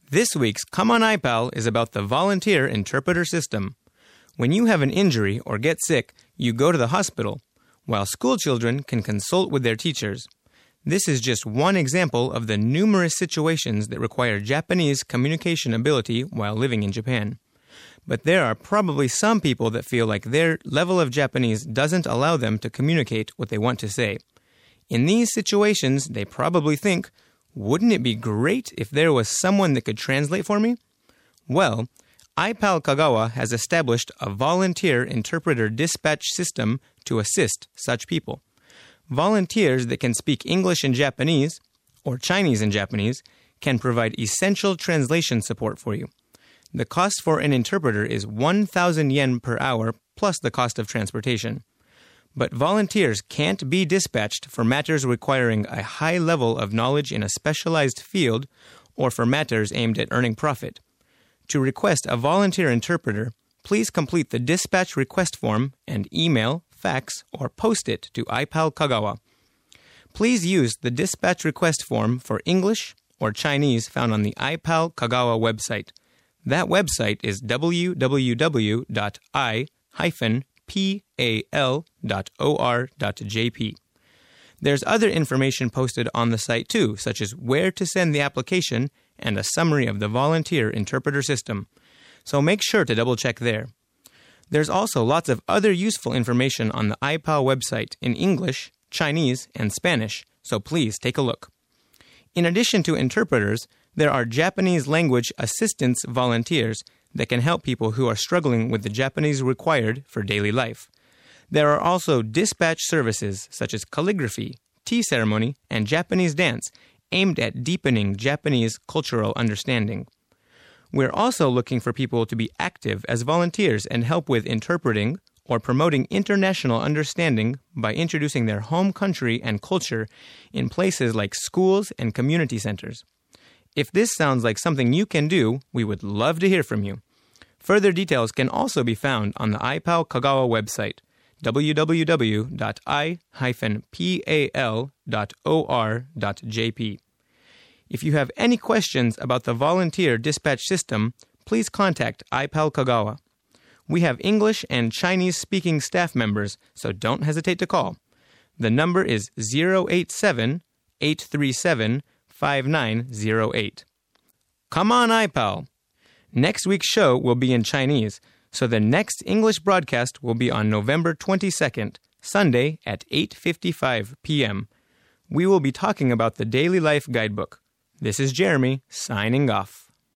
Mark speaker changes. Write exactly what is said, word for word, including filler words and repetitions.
Speaker 1: This week's Come On iPal is about the volunteer interpreter system. When you have an injury or get sick, you go to the hospital, while school children can consult with their teachers. This is just one example of the numerous situations that require Japanese communication ability while living in Japan. But there are probably some people that feel like their level of Japanese doesn't allow them to communicate what they want to say. In these situations, they probably think, wouldn't it be great if there was someone that could translate for me? Well, iPal Kagawa has established a volunteer interpreter dispatch system to assist such people. Volunteers that can speak English and Japanese, or Chinese and Japanese, can provide essential translation support for you. The cost for an interpreter is one thousand yen per hour plus the cost of transportation. But volunteers can't be dispatched for matters requiring a high level of knowledge in a specialized field or for matters aimed at earning profit. To request a volunteer interpreter, please complete the dispatch request form and email, fax, or post it to iPal Kagawa. Please use the dispatch request form for English or Chinese found on the iPal Kagawa website. That website is w w w dot i dash pal dot o r dot j p. There's other information posted on the site too, such as where to send the application and a summary of the volunteer interpreter system. So make sure to double check there. There's also lots of other useful information on the iPal website in English, Chinese, and Spanish, so please take a look. In addition to interpreters, there are Japanese language assistance volunteers that can help people who are struggling with the Japanese required for daily life. There are also dispatch services such as calligraphy, tea ceremony, and Japanese dance aimed at deepening Japanese cultural understanding. We're also looking for people to be active as volunteers and help with interpreting or promoting international understanding by introducing their home country and culture in places like schools and community centers. If this sounds like something you can do, we would love to hear from you. Further details can also be found on the iPal Kagawa website, w w w dot i dash pal dot o r dot j p. If you have any questions about the volunteer dispatch system, please contact iPal Kagawa. We have English and Chinese-speaking staff members, so don't hesitate to call. The number is zero eight seven, eight three seven, five nine zero eight. Come on, iPal! Next week's show will be in Chinese, so the next English broadcast will be on November twenty-second, Sunday at eight fifty-five p.m. We will be talking about the Daily Life Guidebook. This is Jeremy, signing off.